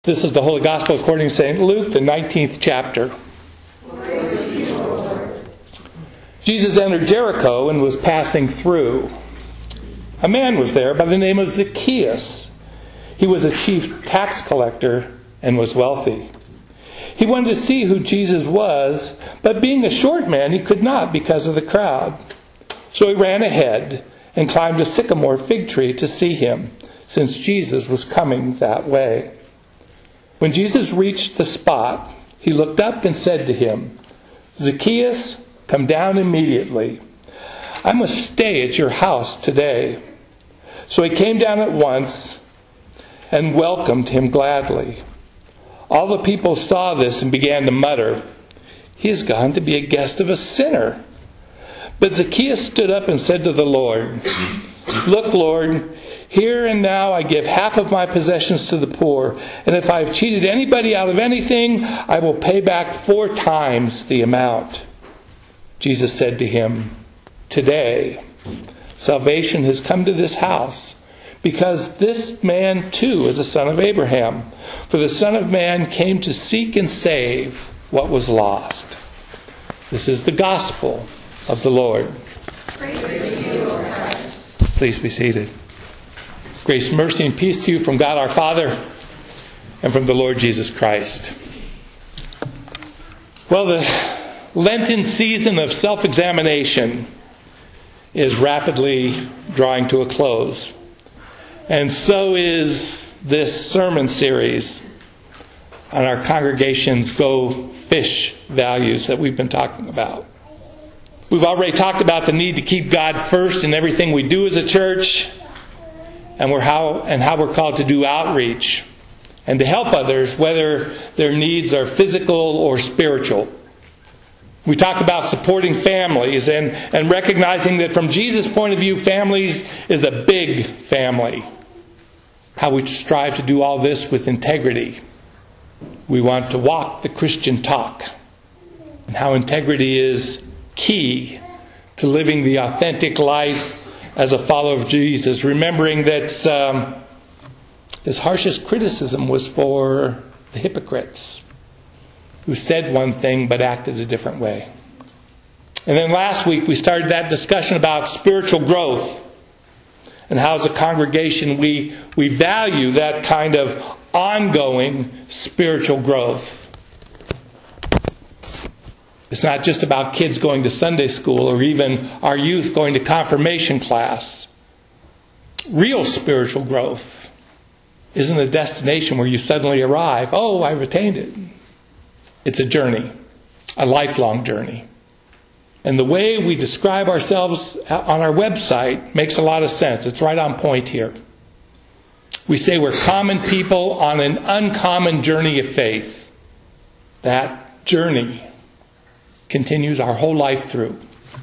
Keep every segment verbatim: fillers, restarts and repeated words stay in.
This is the Holy Gospel according to Saint Luke, the nineteenth chapter. Jesus entered Jericho and was passing through. A man was there by the name of Zacchaeus. He was a chief tax collector and was wealthy. He wanted to see who Jesus was, but being a short man, he could not because of the crowd. So he ran ahead and climbed a sycamore fig tree to see him, since Jesus was coming that way. When Jesus reached the spot, he looked up and said to him, "Zacchaeus, come down immediately. I must stay at your house today." So he came down at once and welcomed him gladly. All the people saw this and began to mutter, "He has gone to be a guest of a sinner." But Zacchaeus stood up and said to the Lord, "Look, Lord, here and now I give half of my possessions to the poor, and if I have cheated anybody out of anything, I will pay back four times the amount." Jesus said to him, "Today, salvation has come to this house, because this man too is a son of Abraham. For the Son of Man came to seek and save what was lost." This is the gospel of the Lord. Praise to you, Lord Christ. Please be seated. Grace, mercy, and peace to you from God our Father and from the Lord Jesus Christ. Well, the Lenten season of self-examination is rapidly drawing to a close. And so is this sermon series on our congregation's Go Fish values that we've been talking about. We've already talked about the need to keep God first in everything we do as a church, and we're how and how we're called to do outreach and to help others, whether their needs are physical or spiritual. We talk about supporting families and, and recognizing that from Jesus' point of view, families is a big family. How we strive to do all this with integrity. We want to walk the Christian talk, and how integrity is key to living the authentic life as a follower of Jesus, remembering that um, his harshest criticism was for the hypocrites who said one thing but acted a different way. And then last week we started that discussion about spiritual growth and how as a congregation we, we value that kind of ongoing spiritual growth. It's not just about kids going to Sunday school or even our youth going to confirmation class. Real spiritual growth isn't a destination where you suddenly arrive, "Oh, I've attained it." It's a journey, a lifelong journey. And the way we describe ourselves on our website makes a lot of sense. It's right on point here. We say we're common people on an uncommon journey of faith. That journey continues our whole life through.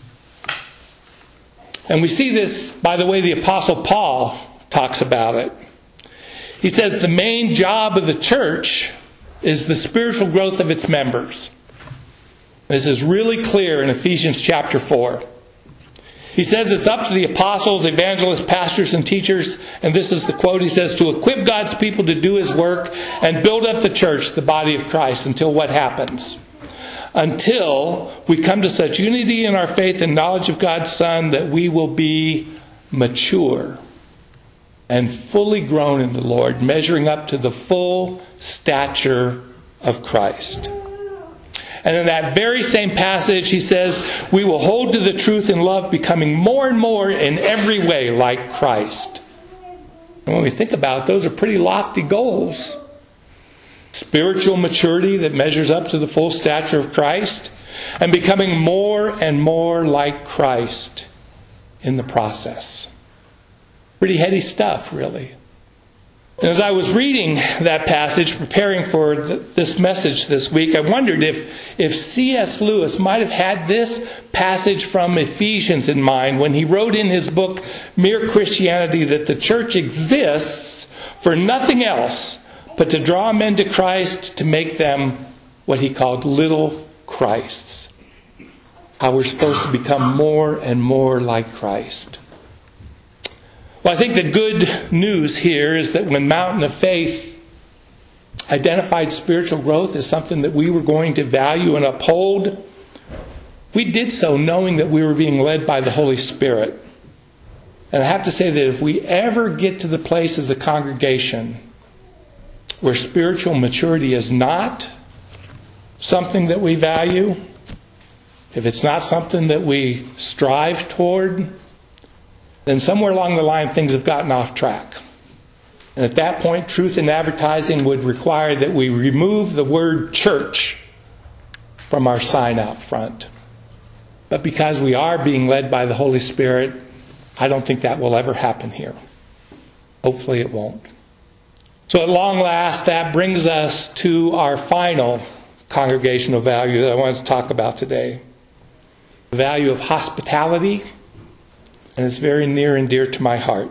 And we see this by the way the Apostle Paul talks about it. He says the main job of the church is the spiritual growth of its members. This is really clear in Ephesians chapter four. He says it's up to the apostles, evangelists, pastors, and teachers, and this is the quote, he says, "to equip God's people to do His work and build up the church, the body of Christ," until what happens? Until we come to such unity in our faith and knowledge of God's Son that we will be mature and fully grown in the Lord, measuring up to the full stature of Christ. And in that very same passage, he says, we will hold to the truth in love, becoming more and more in every way like Christ. And when we think about it, those are pretty lofty goals. Spiritual maturity that measures up to the full stature of Christ, and becoming more and more like Christ in the process. Pretty heady stuff, really. And as I was reading that passage, preparing for this message this week, I wondered if, if C S Lewis might have had this passage from Ephesians in mind when he wrote in his book, Mere Christianity, that the church exists for nothing else but to draw men to Christ, to make them what he called little Christs. How we're supposed to become more and more like Christ. Well, I think the good news here is that when Mountain of Faith identified spiritual growth as something that we were going to value and uphold, we did so knowing that we were being led by the Holy Spirit. And I have to say that if we ever get to the place as a congregation where spiritual maturity is not something that we value, if it's not something that we strive toward, then somewhere along the line things have gotten off track. And at that point, truth in advertising would require that we remove the word church from our sign out front. But because we are being led by the Holy Spirit, I don't think that will ever happen here. Hopefully it won't. So at long last, that brings us to our final congregational value that I wanted to talk about today. The value of hospitality, and it's very near and dear to my heart.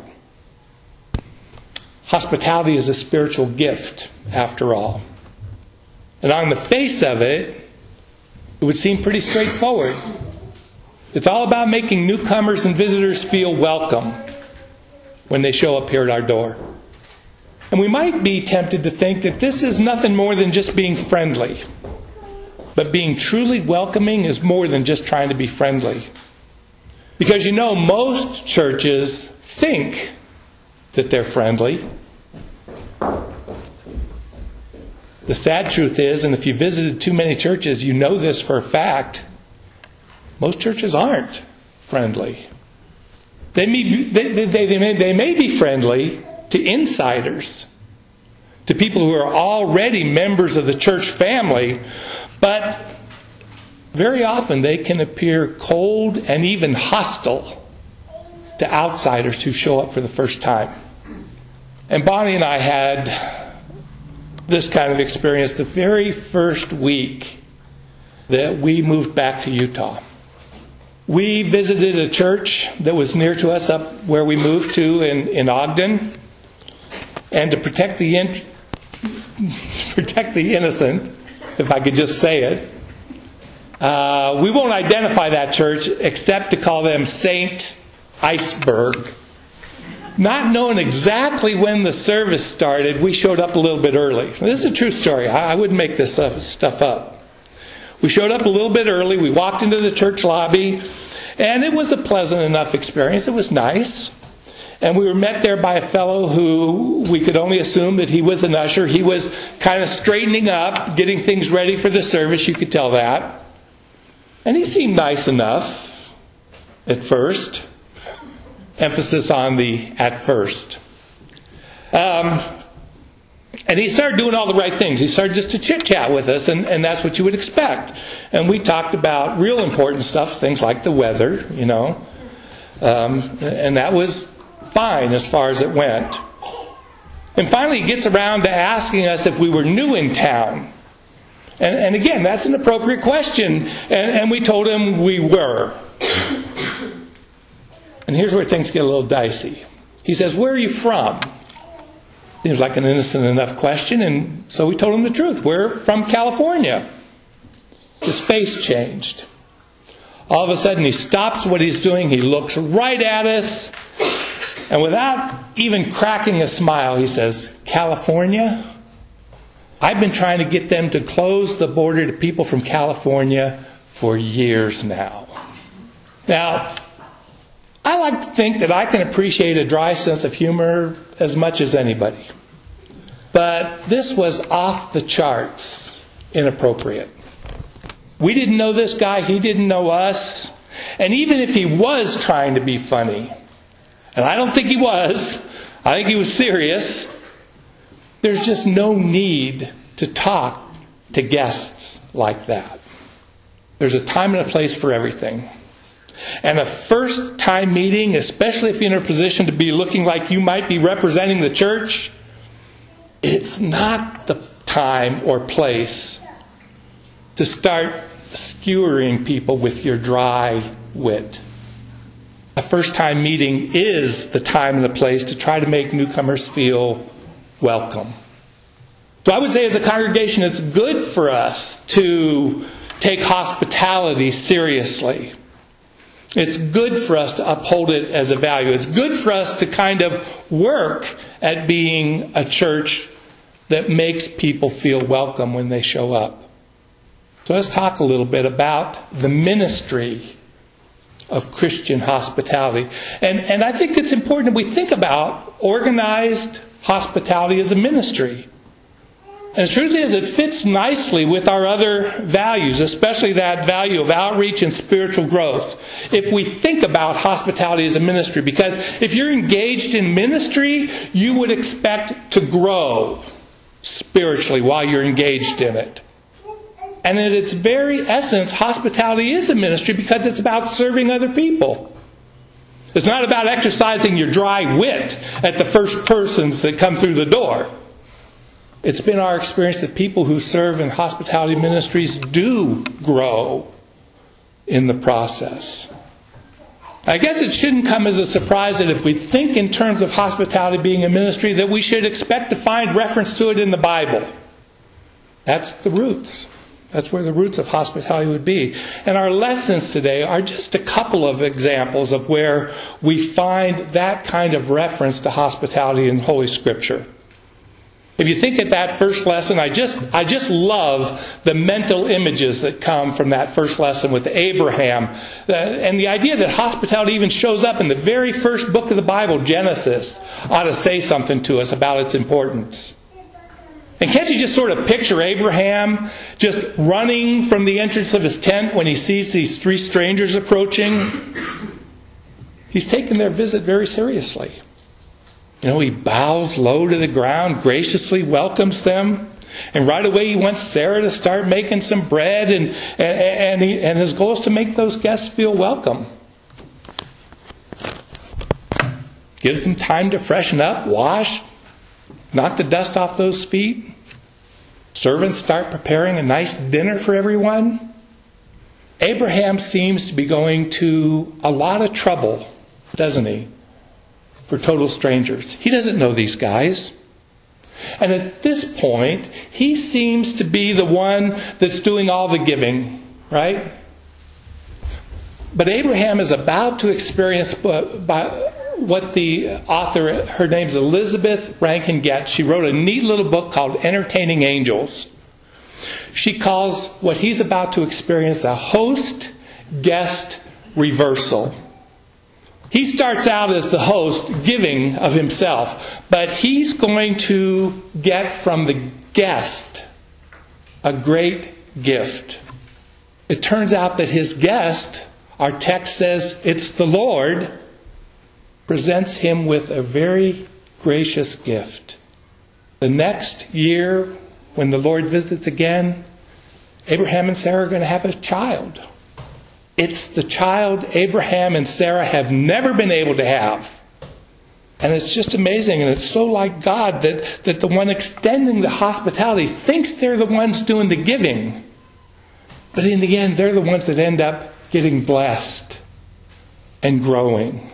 Hospitality is a spiritual gift, after all. And on the face of it, it would seem pretty straightforward. It's all about making newcomers and visitors feel welcome when they show up here at our door. And we might be tempted to think that this is nothing more than just being friendly. But being truly welcoming is more than just trying to be friendly. Because you know, most churches think that they're friendly. The sad truth is, and if you visited too many churches, you know this for a fact, most churches aren't friendly. They may be, they, they, they, may, they may be friendly to insiders, to people who are already members of the church family, but very often they can appear cold and even hostile to outsiders who show up for the first time. And Bonnie and I had this kind of experience the very first week that we moved back to Utah. We visited a church that was near to us up where we moved to in, in Ogden. And to protect the in, protect the innocent, if I could just say it, uh, we won't identify that church except to call them Saint Iceberg. Not knowing exactly when the service started, we showed up a little bit early. This is a true story. I, I wouldn't make this stuff up. We showed up a little bit early. We walked into the church lobby, and it was a pleasant enough experience. It was nice. And we were met there by a fellow who we could only assume that he was an usher. He was kind of straightening up, getting things ready for the service. You could tell that. And he seemed nice enough at first. Emphasis on the at first. Um, and he started doing all the right things. He started just to chit-chat with us, and, and that's what you would expect. And we talked about real important stuff, things like the weather, you know. Um, and that was fine as far as it went. And finally he gets around to asking us if we were new in town. And, and again, that's an appropriate question. And, and we told him we were. And here's where things get a little dicey. He says, "Where are you from?" Seems like an innocent enough question, and so we told him the truth. We're from California. His face changed. All of a sudden he stops what he's doing, he looks right at us, and without even cracking a smile, he says, "California? I've been trying to get them to close the border to people from California for years now." Now, I like to think that I can appreciate a dry sense of humor as much as anybody. But this was off the charts inappropriate. We didn't know this guy, he didn't know us. And even if he was trying to be funny, and I don't think he was, I think he was serious, there's just no need to talk to guests like that. There's a time and a place for everything. And a first-time meeting, especially if you're in a position to be looking like you might be representing the church, it's not the time or place to start skewering people with your dry wit. A first-time meeting is the time and the place to try to make newcomers feel welcome. So I would say as a congregation, it's good for us to take hospitality seriously. It's good for us to uphold it as a value. It's good for us to kind of work at being a church that makes people feel welcome when they show up. So let's talk a little bit about the ministry of Christian hospitality. And, and I think it's important that we think about organized hospitality as a ministry. And the truth is, it fits nicely with our other values, especially that value of outreach and spiritual growth, if we think about hospitality as a ministry. Because if you're engaged in ministry, you would expect to grow spiritually while you're engaged in it. And in its very essence, hospitality is a ministry because it's about serving other people. It's not about exercising your dry wit at the first persons that come through the door. It's been our experience that people who serve in hospitality ministries do grow in the process. I guess it shouldn't come as a surprise that if we think in terms of hospitality being a ministry, that we should expect to find reference to it in the Bible. That's the roots. That's where the roots of hospitality would be. And our lessons today are just a couple of examples of where we find that kind of reference to hospitality in Holy Scripture. If you think of that first lesson, I just I just love the mental images that come from that first lesson with Abraham. Uh, and the idea that hospitality even shows up in the very first book of the Bible, Genesis, ought to say something to us about its importance. And can't you just sort of picture Abraham just running from the entrance of his tent when he sees these three strangers approaching? He's taken their visit very seriously. You know, he bows low to the ground, graciously welcomes them. And right away he wants Sarah to start making some bread. And, and, and, he, and his goal is to make those guests feel welcome. Gives them time to freshen up, wash, knock the dust off those feet. Servants start preparing a nice dinner for everyone. Abraham seems to be going to a lot of trouble, doesn't he? For total strangers. He doesn't know these guys. And at this point, he seems to be the one that's doing all the giving, right? But Abraham is about to experience by what the author, her name's Elizabeth Rankin Getz. She wrote a neat little book called Entertaining Angels. She calls what he's about to experience a host-guest reversal. He starts out as the host, giving of himself, but he's going to get from the guest a great gift. It turns out that his guest, our text says it's the Lord, presents him with a very gracious gift. The next year, when the Lord visits again, Abraham and Sarah are going to have a child. It's the child Abraham and Sarah have never been able to have. And it's just amazing. And it's so like God that, that the one extending the hospitality thinks they're the ones doing the giving. But in the end, they're the ones that end up getting blessed and growing.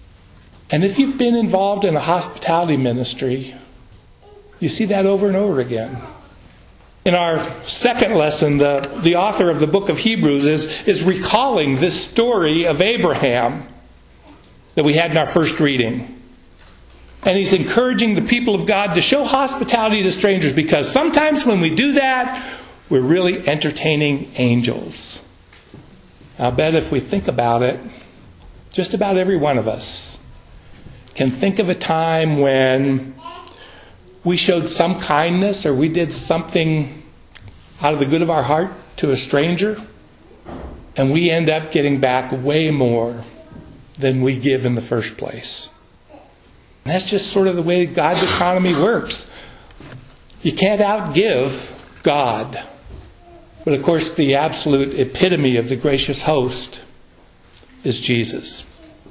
And if you've been involved in a hospitality ministry, you see that over and over again. In our second lesson, the, the author of the book of Hebrews is, is recalling this story of Abraham that we had in our first reading. And he's encouraging the people of God to show hospitality to strangers, because sometimes when we do that, we're really entertaining angels. I bet if we think about it, just about every one of us can think of a time when we showed some kindness or we did something out of the good of our heart to a stranger, and we end up getting back way more than we give in the first place. And that's just sort of the way God's economy works. You can't outgive God. But of course, the absolute epitome of the gracious host is Jesus.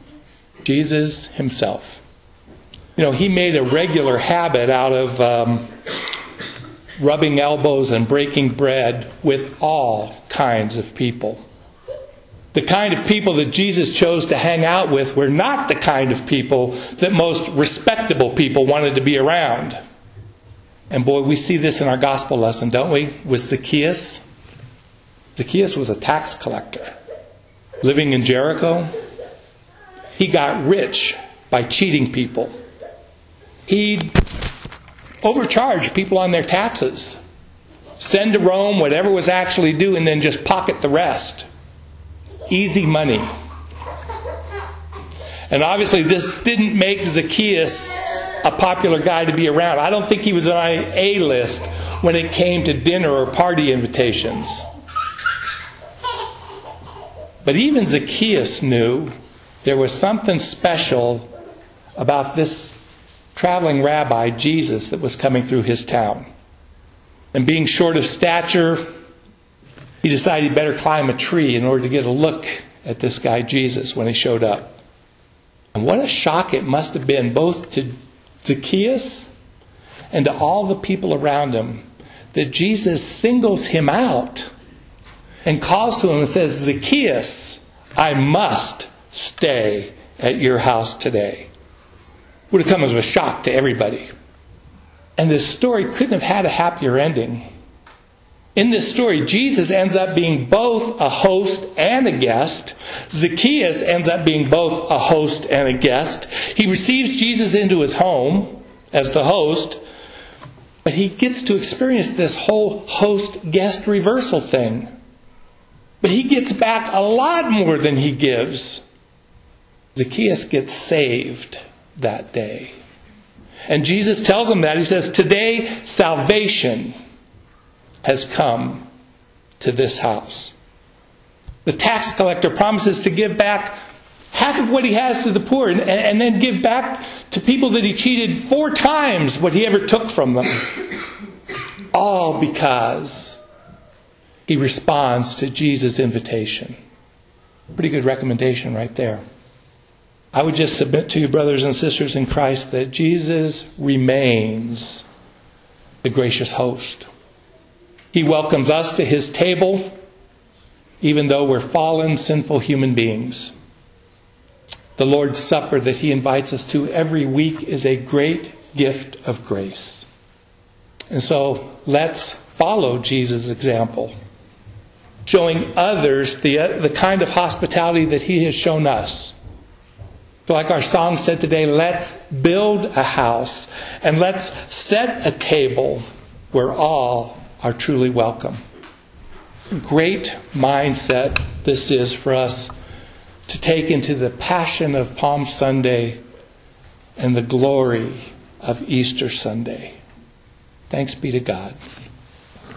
Jesus himself. You know, he made a regular habit out of um, rubbing elbows and breaking bread with all kinds of people. The kind of people that Jesus chose to hang out with were not the kind of people that most respectable people wanted to be around. And boy, we see this in our gospel lesson, don't we? With Zacchaeus. Zacchaeus was a tax collector living in Jericho. He got rich by cheating people. He overcharge people on their taxes, send to Rome whatever was actually due, and then just pocket the rest. Easy money. And obviously this didn't make Zacchaeus a popular guy to be around. I don't think he was on an A list when it came to dinner or party invitations. But even Zacchaeus knew there was something special about this traveling rabbi, Jesus, that was coming through his town. And being short of stature, he decided he'd better climb a tree in order to get a look at this guy, Jesus, when he showed up. And what a shock it must have been both to Zacchaeus and to all the people around him that Jesus singles him out and calls to him and says, Zacchaeus, I must stay at your house today. Would have come as a shock to everybody. And this story couldn't have had a happier ending. In this story, Jesus ends up being both a host and a guest. Zacchaeus ends up being both a host and a guest. He receives Jesus into his home as the host, but he gets to experience this whole host-guest reversal thing. But he gets back a lot more than he gives. Zacchaeus gets saved that day. And Jesus tells him that. He says, today salvation has come to this house. The tax collector promises to give back half of what he has to the poor and, and then give back to people that he cheated four times what he ever took from them. All because he responds to Jesus' invitation. Pretty good recommendation right there. I would just submit to you, brothers and sisters in Christ, that Jesus remains the gracious host. He welcomes us to his table, even though we're fallen, sinful human beings. The Lord's Supper that he invites us to every week is a great gift of grace. And so let's follow Jesus' example, showing others the, uh, the kind of hospitality that he has shown us. So like our song said today, let's build a house and let's set a table where all are truly welcome. Great mindset this is for us to take into the passion of Palm Sunday and the glory of Easter Sunday. Thanks be to God.